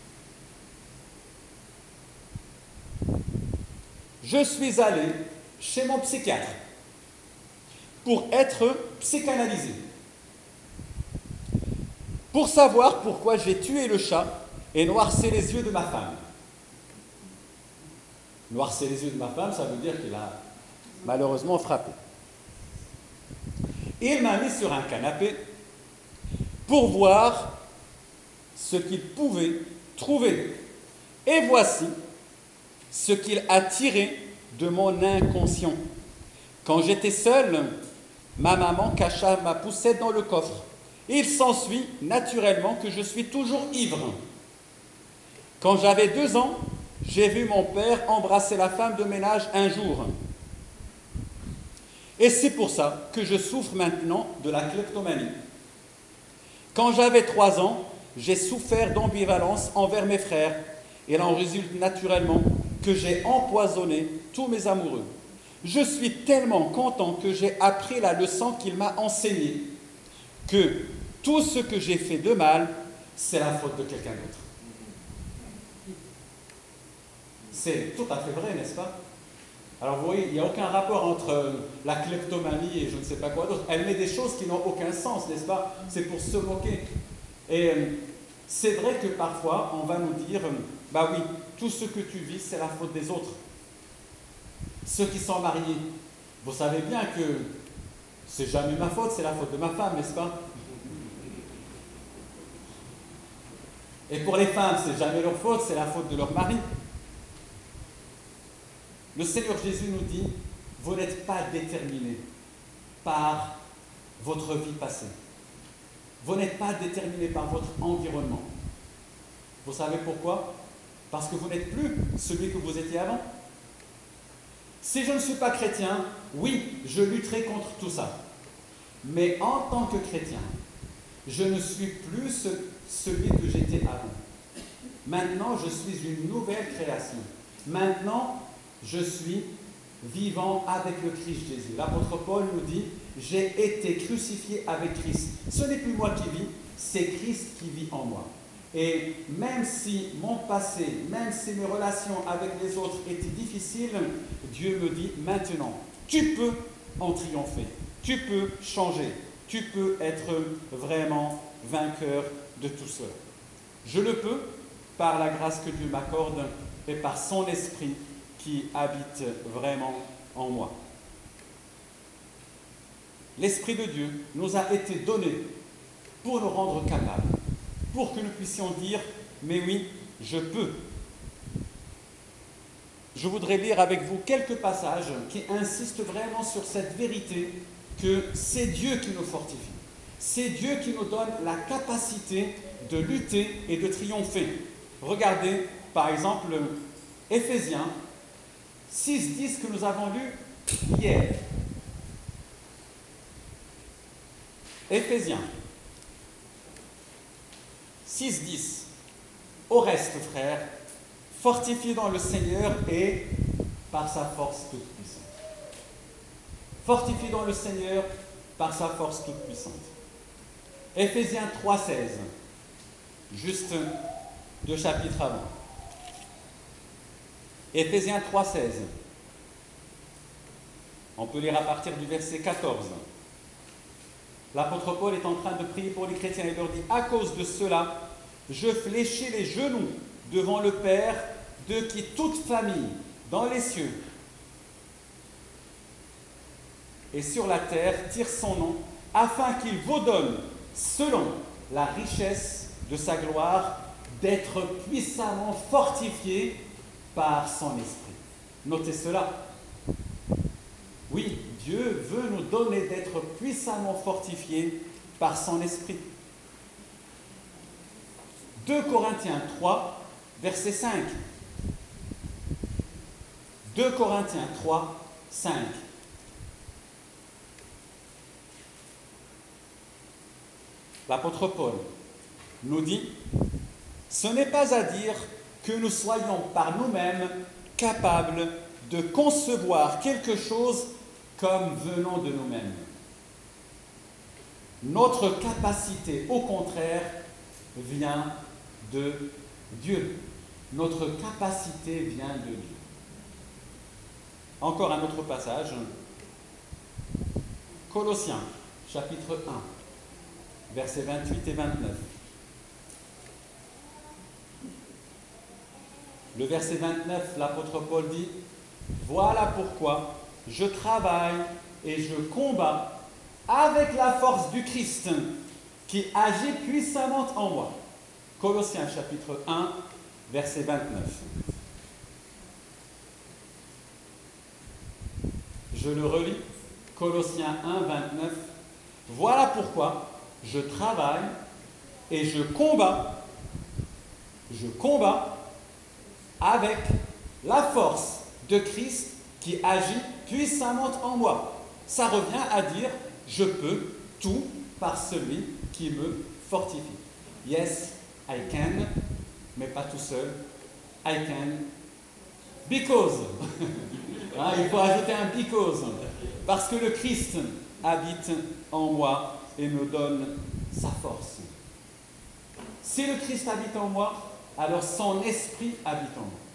Je suis allé chez mon psychiatre pour être psychanalysé, pour savoir pourquoi j'ai tué le chat et noircé les yeux de ma femme. Noircé les yeux de ma femme, ça veut dire qu'il a malheureusement frappé. Il m'a mis sur un canapé pour voir ce qu'il pouvait trouver. Et voici ce qu'il a tiré de mon inconscient. Quand j'étais seul, ma maman cacha ma poussette dans le coffre. Il s'ensuit naturellement que je suis toujours ivre. Quand j'avais deux ans, j'ai vu mon père embrasser la femme de ménage un jour. Et c'est pour ça que je souffre maintenant de la kleptomanie. Quand j'avais trois ans, j'ai souffert d'ambivalence envers mes frères. Il en résulte naturellement que j'ai empoisonné tous mes amoureux. Je suis tellement content que j'ai appris la leçon qu'il m'a enseignée, que tout ce que j'ai fait de mal, c'est la faute de quelqu'un d'autre. C'est tout à fait vrai, n'est-ce pas? Alors vous voyez, il n'y a aucun rapport entre la kleptomanie et je ne sais pas quoi d'autre. Elle met des choses qui n'ont aucun sens, n'est-ce pas? C'est pour se moquer. Et c'est vrai que parfois, on va nous dire, bah oui, tout ce que tu vis, c'est la faute des autres. Ceux qui sont mariés, vous savez bien que c'est jamais ma faute, c'est la faute de ma femme, n'est-ce pas? Et pour les femmes, c'est jamais leur faute, c'est la faute de leur mari. Le Seigneur Jésus nous dit, vous n'êtes pas déterminés par votre vie passée. Vous n'êtes pas déterminés par votre environnement. Vous savez pourquoi? Parce que vous n'êtes plus celui que vous étiez avant. Si je ne suis pas chrétien, oui, je lutterai contre tout ça. Mais en tant que chrétien, je ne suis plus ce, celui que j'étais avant. Maintenant, je suis une nouvelle création. Maintenant, je suis vivant avec le Christ Jésus. L'apôtre Paul nous dit, j'ai été crucifié avec Christ. Ce n'est plus moi qui vis, c'est Christ qui vit en moi. Et même si mon passé, même si mes relations avec les autres étaient difficiles, Dieu me dit maintenant, tu peux en triompher, tu peux changer, tu peux être vraiment vainqueur de tout cela. Je le peux par la grâce que Dieu m'accorde et par son esprit qui habite vraiment en moi. L'Esprit de Dieu nous a été donné pour nous rendre capables, pour que nous puissions dire « mais oui, je peux ». Je voudrais lire avec vous quelques passages qui insistent vraiment sur cette vérité que c'est Dieu qui nous fortifie. C'est Dieu qui nous donne la capacité de lutter et de triompher. Regardez, par exemple, Éphésiens six dix que nous avons lu hier. Éphésiens six dix. Au reste, frères, fortifiez dans le Seigneur et par sa force toute puissante. Fortifiez dans le Seigneur par sa force toute puissante. Éphésiens trois seize. Juste deux chapitres avant. Éphésiens trois seize. On peut lire à partir du verset quatorze. L'apôtre Paul est en train de prier pour les chrétiens et leur dit « À cause de cela, je fléchis les genoux devant le Père, de qui toute famille, dans les cieux et sur la terre, tire son nom, afin qu'il vous donne, selon la richesse de sa gloire, d'être puissamment fortifié par son esprit. » Notez cela. Oui, Dieu veut nous donner d'être puissamment fortifiés par son esprit. deux Corinthiens trois, verset cinq. deux Corinthiens trois, cinq. L'apôtre Paul nous dit « Ce n'est pas à dire que nous soyons par nous-mêmes capables de concevoir quelque chose comme venant de nous-mêmes. Notre capacité, au contraire, vient de Dieu. Notre capacité vient de Dieu. » Encore un autre passage. Colossiens, chapitre un, versets vingt-huit et vingt-neuf. Le verset vingt-neuf, l'apôtre Paul dit « Voilà pourquoi je travaille et je combats avec la force du Christ qui agit puissamment en moi. » Colossiens chapitre un, verset vingt-neuf. Je le relis, Colossiens un, vingt-neuf. Voilà pourquoi je travaille et je combats, je combats avec la force de Christ qui agit puissamment en moi. Ça revient à dire, je peux tout par celui qui me fortifie. Yes, I can, mais pas tout seul. I can, because. Hein, il faut ajouter un because. Parce que le Christ habite en moi et me donne sa force. Si le Christ habite en moi, alors son esprit habite en moi.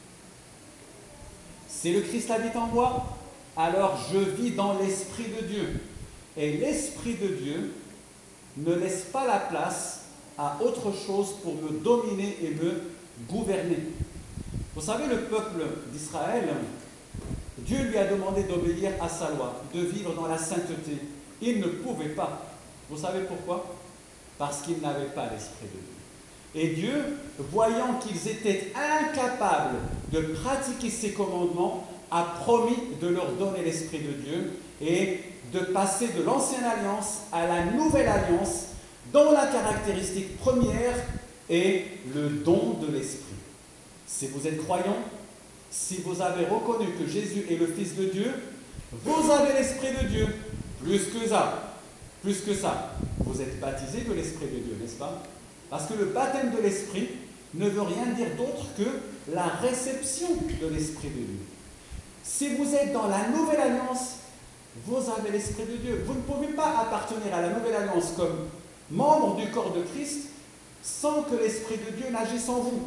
Si le Christ habite en moi, alors je vis dans l'Esprit de Dieu. Et l'Esprit de Dieu ne laisse pas la place à autre chose pour me dominer et me gouverner. Vous savez, le peuple d'Israël, Dieu lui a demandé d'obéir à sa loi, de vivre dans la sainteté. Il ne pouvait pas. Vous savez pourquoi? Parce qu'il n'avait pas l'Esprit de Dieu. Et Dieu, voyant qu'ils étaient incapables de pratiquer ses commandements, a promis de leur donner l'Esprit de Dieu et de passer de l'ancienne alliance à la nouvelle alliance, dont la caractéristique première est le don de l'Esprit. Si vous êtes croyant, si vous avez reconnu que Jésus est le Fils de Dieu, vous avez l'Esprit de Dieu. Plus que ça, plus que ça, vous êtes baptisé de l'Esprit de Dieu, n'est-ce pas? Parce que le baptême de l'Esprit ne veut rien dire d'autre que la réception de l'Esprit de Dieu. Si vous êtes dans la nouvelle alliance, vous avez l'Esprit de Dieu. Vous ne pouvez pas appartenir à la nouvelle alliance comme membre du corps de Christ sans que l'Esprit de Dieu n'agisse en vous.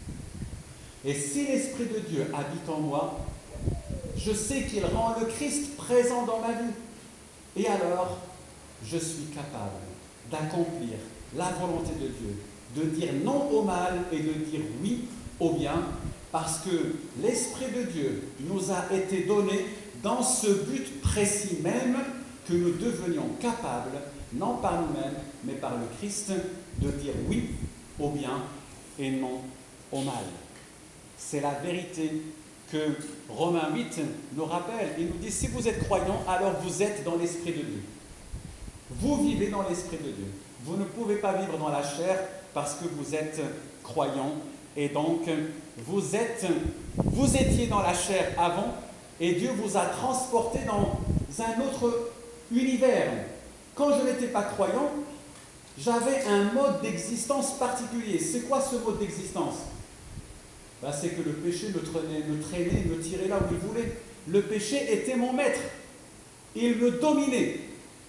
Et si l'Esprit de Dieu habite en moi, je sais qu'il rend le Christ présent dans ma vie. Et alors, je suis capable d'accomplir la volonté de Dieu, de dire non au mal et de dire oui au bien, parce que l'Esprit de Dieu nous a été donné dans ce but précis même que nous devenions capables, non par nous-mêmes, mais par le Christ, de dire oui au bien et non au mal. C'est la vérité que Romains huit nous rappelle. Il nous dit, si vous êtes croyants, alors vous êtes dans l'Esprit de Dieu. Vous vivez dans l'Esprit de Dieu. Vous ne pouvez pas vivre dans la chair parce que vous êtes croyants. Et donc, vous, êtes, vous étiez dans la chair avant et Dieu vous a transporté dans un autre univers. Quand je n'étais pas croyant, j'avais un mode d'existence particulier. C'est quoi ce mode d'existence? Ben, c'est que le péché me traînait, me traînait, me tirait là où il voulait. Le péché était mon maître. Il me dominait.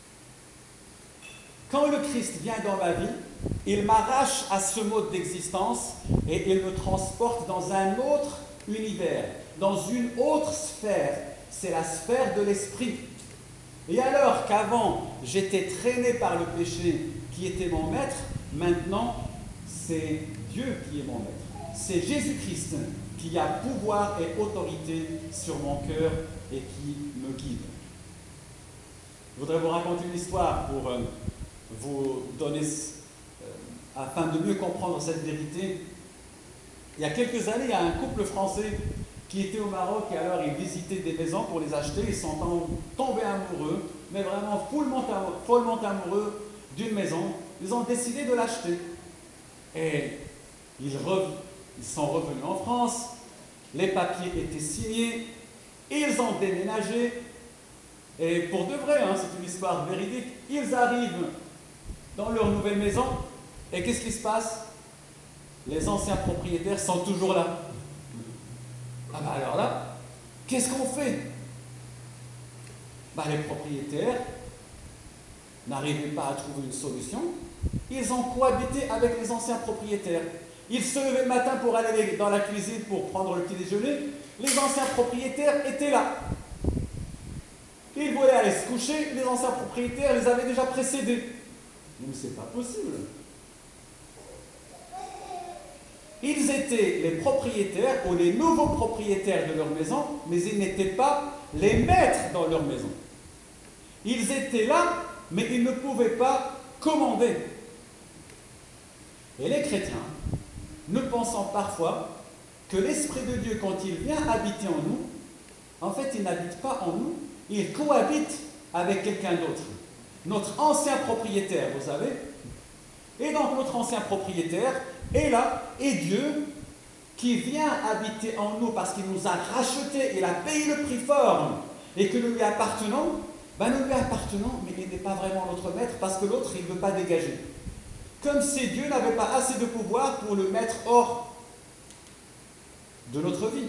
Quand le Christ vient dans ma vie, il m'arrache à ce mode d'existence et il me transporte dans un autre univers, dans une autre sphère. C'est la sphère de l'esprit. Et alors qu'avant, j'étais traîné par le péché qui était mon maître, maintenant, c'est Dieu qui est mon maître. C'est Jésus-Christ qui a pouvoir et autorité sur mon cœur et qui me guide. Je voudrais vous raconter une histoire pour euh, vous donner, euh, afin de mieux comprendre cette vérité. Il y a quelques années, il y a un couple français qui était au Maroc et alors ils visitaient des maisons pour les acheter. Ils sont tombés amoureux, mais vraiment follement, follement amoureux d'une maison. Ils ont décidé de l'acheter. Et ils, re, ils sont revenus en France, les papiers étaient signés, ils ont déménagé. Et pour de vrai, hein, c'est une histoire véridique, ils arrivent dans leur nouvelle maison, et qu'est-ce qui se passe? Les anciens propriétaires sont toujours là. Ah ben alors là, qu'est-ce qu'on fait? Ben les propriétaires n'arrivaient pas à trouver une solution. Ils ont cohabité avec les anciens propriétaires. Ils se levaient le matin pour aller dans la cuisine pour prendre le petit déjeuner. Les anciens propriétaires étaient là. Ils voulaient aller se coucher, les anciens propriétaires les avaient déjà précédés. Mais c'est pas possible. Ils étaient les propriétaires ou les nouveaux propriétaires de leur maison, mais ils n'étaient pas les maîtres dans leur maison. Ils étaient là, mais ils ne pouvaient pas commander. Et les chrétiens, nous pensons parfois que l'Esprit de Dieu, quand il vient habiter en nous, en fait, il n'habite pas en nous, il cohabite avec quelqu'un d'autre. Notre ancien propriétaire, vous savez. Et donc notre ancien propriétaire est là, et Dieu, qui vient habiter en nous parce qu'il nous a rachetés, il a payé le prix fort, et que nous lui appartenons, ben nous lui appartenons, mais il n'est pas vraiment notre maître parce que l'autre, il ne veut pas dégager. Comme si Dieu n'avait pas assez de pouvoir pour le mettre hors de notre vie.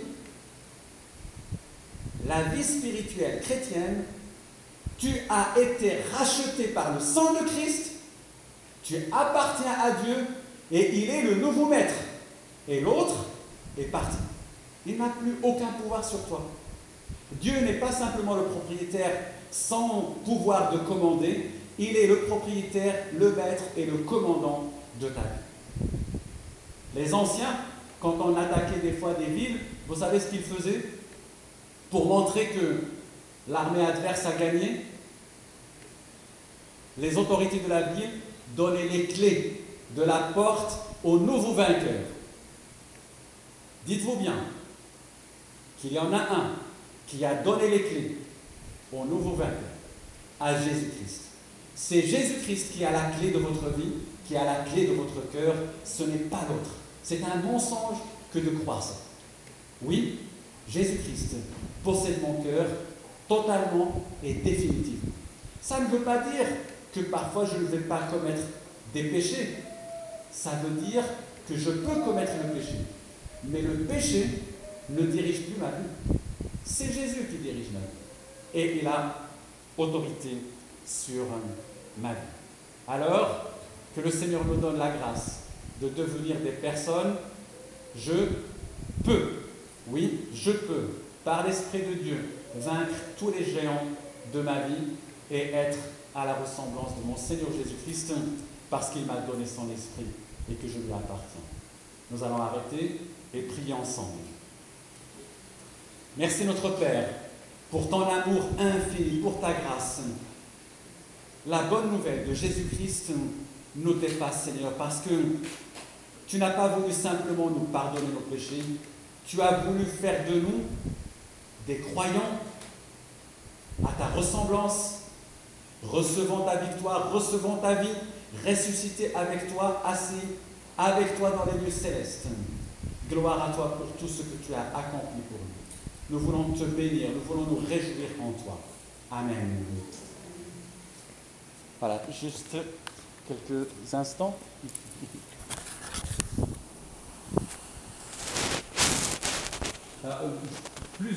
La vie spirituelle chrétienne, tu as été racheté par le sang de Christ, tu appartiens à Dieu et il est le nouveau maître. Et l'autre est parti. Il n'a plus aucun pouvoir sur toi. Dieu n'est pas simplement le propriétaire sans pouvoir de commander, il est le propriétaire, le maître et le commandant de ta vie. Les anciens, quand on attaquait des fois des villes, vous savez ce qu'ils faisaient? Pour montrer que l'armée adverse a gagné, les autorités de la ville donnaient les clés de la porte au nouveau vainqueur. Dites-vous bien qu'il y en a un qui a donné les clés au nouveau vainqueur, à Jésus-Christ. C'est Jésus-Christ qui a la clé de votre vie, qui a la clé de votre cœur, ce n'est pas l'autre. C'est un mensonge que de croire ça. Oui, Jésus-Christ possède mon cœur totalement et définitivement. Ça ne veut pas dire que parfois je ne vais pas commettre des péchés. Ça veut dire que je peux commettre le péché. Mais le péché ne dirige plus ma vie. C'est Jésus qui dirige ma vie. Et il a autorité sur ma vie. Alors, que le Seigneur nous donne la grâce de devenir des personnes, je peux, oui, je peux, par l'Esprit de Dieu, vaincre tous les géants de ma vie et être à la ressemblance de mon Seigneur Jésus-Christ parce qu'il m'a donné son esprit et que je lui appartiens. Nous allons arrêter et prier ensemble. Merci notre Père pour ton amour infini, pour ta grâce. La bonne nouvelle de Jésus-Christ nous dépasse, Seigneur, parce que tu n'as pas voulu simplement nous pardonner nos péchés, tu as voulu faire de nous des croyants à ta ressemblance, recevant ta victoire, recevant ta vie, ressuscité avec toi, assis avec toi dans les lieux célestes. Gloire à toi pour tout ce que tu as accompli pour nous. Nous voulons te bénir, nous voulons nous réjouir en toi. Amen. Voilà, juste quelques instants. Ah, euh,